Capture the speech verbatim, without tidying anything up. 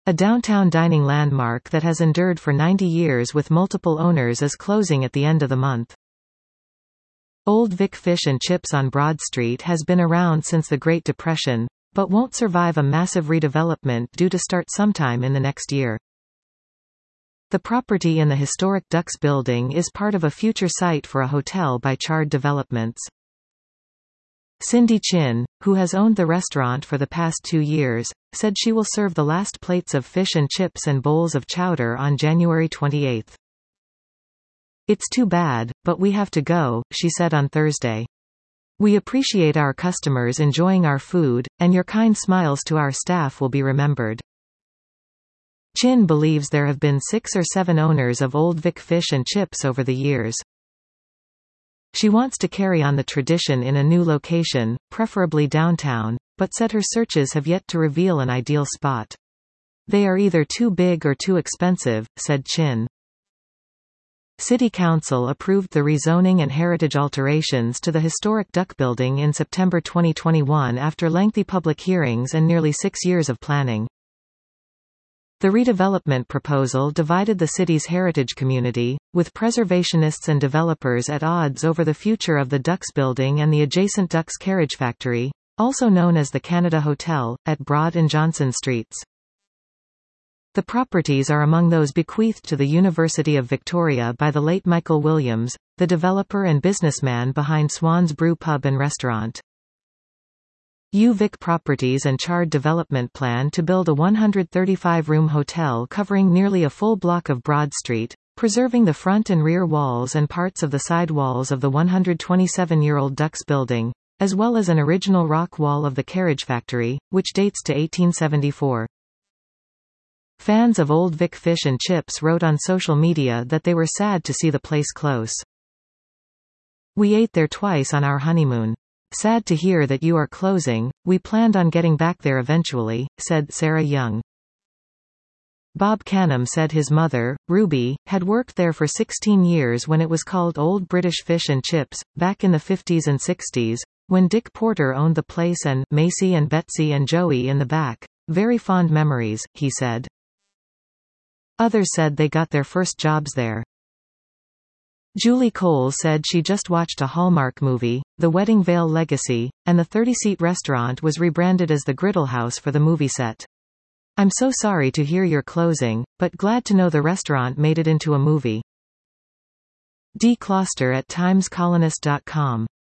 A downtown dining landmark that has endured for ninety years with multiple owners is closing at the end of the month. Old Vic Fish and Chips on Broad Street has been around since the Great Depression, but won't survive a massive redevelopment due to start sometime in the next year. The property in the historic Ducks Building is part of a future site for a hotel by Chard Developments. Cindy Chin, who has owned the restaurant for the past two years, said she will serve the last plates of fish and chips and bowls of chowder on January twenty-eighth. "It's too bad, but we have to go," she said on Thursday. "We appreciate our customers enjoying our food, and your kind smiles to our staff will be remembered." Chin believes there have been six or seven owners of Old Vic Fish and Chips over the years. She wants to carry on the tradition in a new location, preferably downtown, but said her searches have yet to reveal an ideal spot. "They are either too big or too expensive," said Chin. City Council approved the rezoning and heritage alterations to the historic Duck Building in September twenty twenty-one after lengthy public hearings and nearly six years of planning. The redevelopment proposal divided the city's heritage community, with preservationists and developers at odds over the future of the Ducks Building and the adjacent Ducks Carriage Factory, also known as the Canada Hotel, at Broad and Johnson Streets. The properties are among those bequeathed to the University of Victoria by the late Michael Williams, the developer and businessman behind Swan's Brew Pub and Restaurant. U Vic Properties and Chard Development plan to build a one hundred thirty-five room hotel covering nearly a full block of Broad Street, preserving the front and rear walls and parts of the side walls of the one hundred twenty-seven year old Ducks Building, as well as an original rock wall of the Carriage Factory, which dates to eighteen seventy-four. Fans of Old Vic Fish and Chips wrote on social media that they were sad to see the place close. "We ate there twice on our honeymoon. Sad to hear that you are closing. We planned on getting back there eventually," said Sarah Young. Bob Canham said his mother, Ruby, had worked there for sixteen years when it was called Old British Fish and Chips, back in the fifties and sixties, when Dick Porter owned the place and Macy and Betsy and Joey in the back. "Very fond memories," he said. Others said they got their first jobs there. Julie Cole said she just watched a Hallmark movie, The Wedding Veil Legacy, and the thirty seat restaurant was rebranded as the Griddle House for the movie set. "I'm so sorry to hear you're closing, but glad to know the restaurant made it into a movie." Dee Closter at times colonist dot com